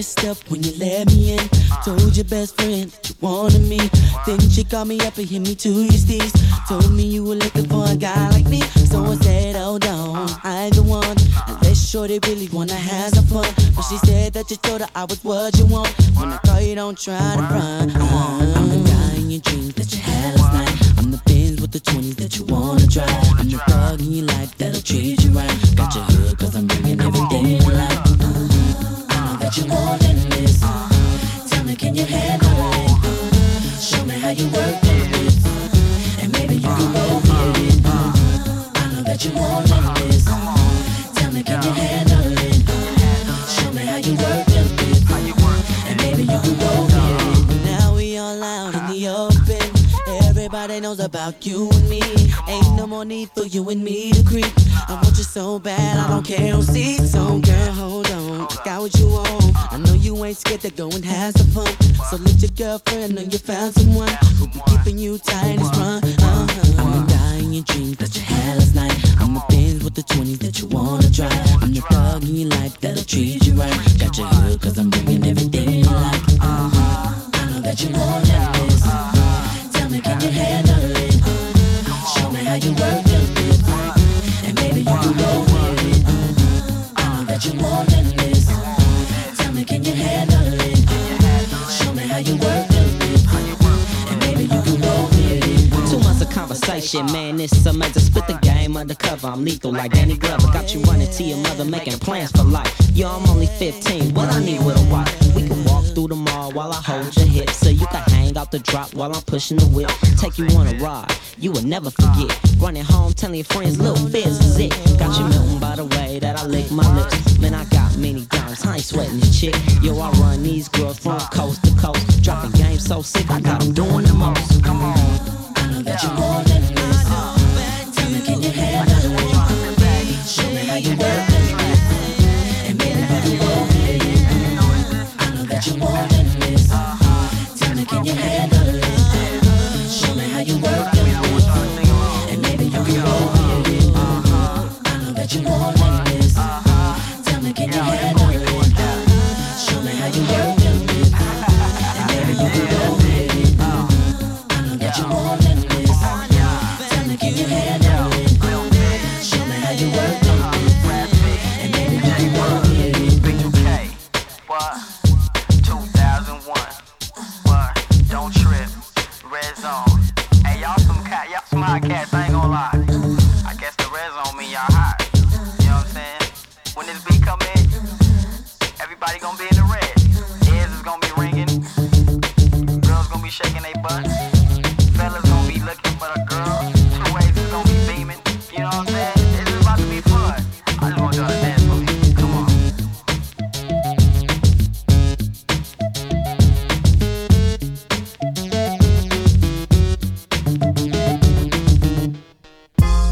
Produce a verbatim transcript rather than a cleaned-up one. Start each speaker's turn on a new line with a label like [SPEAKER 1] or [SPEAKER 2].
[SPEAKER 1] messed up when you let me in. Told your best friend that you wanted me. Then she called me up and hit me to your steez. Told me you were looking for a guy like me. So I said, hold on, I ain't the one. Unless shorty really wanna have some fun. But she said that you told her I was what you want. When I call you, don't try to run. uh, I'm the guy in your dreams that you had last night. I'm the Benz with the twenties that you wanna drive. I'm the thug in your life that'll treat you right. Got your hood cause I'm bringing everything you like. uh, I know that you more than this. Tell me, can you handle it? Show me how you work it. And maybe you can roll with it. I know that you more than this. Tell me, can you handle it? Show me how you work it. And maybe you can roll with it. Now we all out in the open. Everybody knows about you and me. Ain't no more need for you and me to creep. I want you so bad, I don't care who sees. So girl, hold on, got what you want. I know you ain't scared to go and have some fun. So let your girlfriend know you found someone who be keeping you tight and sprung. uh-huh. I'm the guy in your dreams that you had last night. I'm the Benz with the twenties that you wanna drive. I'm the thug in your life that'll treat you right. Got your hood cause I'm bringing everything you like. uh-huh. I know that you more than this. Tell me, can you handle it? Show me how you work it. And maybe you can roll with it. I know that you more than this. Tell me, can you handle it? Show me how you work it. And maybe you can roll with it.
[SPEAKER 2] Two months of conversation, man, it's amazing. Spit the game undercover, I'm lethal like Danny Glover. Got you running to your mother, making plans for life. Yo, I'm only fifteen, what I need with a wife. We can walk through the mall while I hold your hip, so you can hang out the drop while I'm pushing the whip. Take you on a ride, you will never forget. Running home, telling your friends, Lil Fizz is it. Got you melting by the way that I lick my lips. Man, I got many dimes, I ain't sweating this chick. Yo, I run these girls from coast to coast. Dropping game so sick, I got them doing the most. Come on,
[SPEAKER 1] I know that you more than this. Tell me, can you handle it? Show me how you work it. And maybe you can roll with it. I know that you more than this. Tell me, can you handle it? Show me how you work it. And maybe you can roll with it. I know that you more than this. Tell me, can you handle it? Show me how you work it. And maybe you can roll with it. I know that you more than this. Tell me, can you handle it? Show me how you work it. And maybe you can roll with it.
[SPEAKER 3] B two K, what? two thousand one, what? Don't trip, red zone. Hey, y'all some cat, y'all some hot cats, I ain't gonna lie.